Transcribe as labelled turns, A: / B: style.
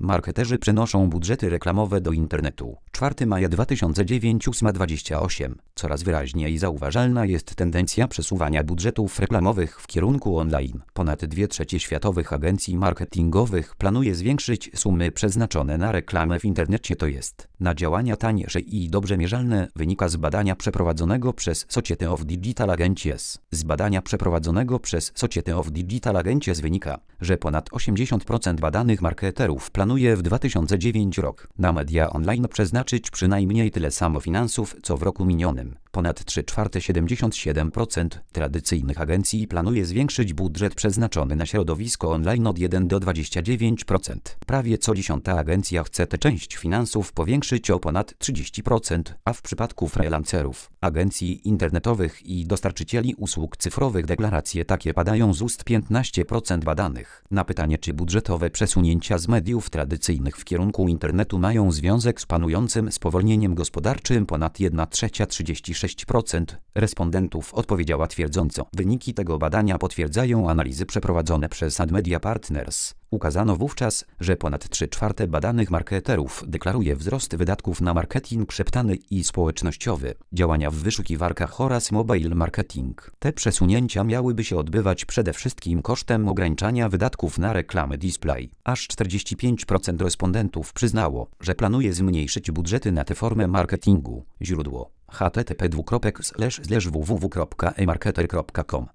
A: Marketerzy przenoszą budżety reklamowe do internetu. 4 maja 2009 8:28. Coraz wyraźniej zauważalna jest tendencja przesuwania budżetów reklamowych w kierunku online. Ponad 2/3 światowych agencji marketingowych planuje zwiększyć sumy przeznaczone na reklamę w internecie, to jest na działania tańsze i dobrze mierzalne, wynika z badania przeprowadzonego przez Society of Digital Agencies. Z badania przeprowadzonego przez Society of Digital Agencies wynika, że ponad 80% badanych marketerów planuje w 2009 rok na media online przeznaczyć przynajmniej tyle samo finansów, co w roku minionym. Ponad 3/4 77% tradycyjnych agencji planuje zwiększyć budżet przeznaczony na środowisko online od 1 do 29%. Prawie co 10. agencja chce tę część finansów powiększyć o ponad 30%, a w przypadku freelancerów, agencji internetowych i dostarczycieli usług cyfrowych deklaracje takie padają z ust 15% badanych. Na pytanie, czy budżetowe przesunięcia z mediów tradycyjnych w kierunku internetu mają związek z panującym spowolnieniem gospodarczym, ponad 1/3 36% respondentów odpowiedziała twierdząco. Wyniki tego badania potwierdzają analizy przeprowadzone przez Admedia Partners. Ukazano wówczas, że ponad 3/4 badanych marketerów deklaruje wzrost wydatków na marketing szeptany i społecznościowy, działania w wyszukiwarkach oraz mobile marketing. Te przesunięcia miałyby się odbywać przede wszystkim kosztem ograniczania wydatków na reklamy display. Aż 45% respondentów przyznało, że planuje zmniejszyć budżety na tę formę marketingu. Źródło: http://www.emarketer.com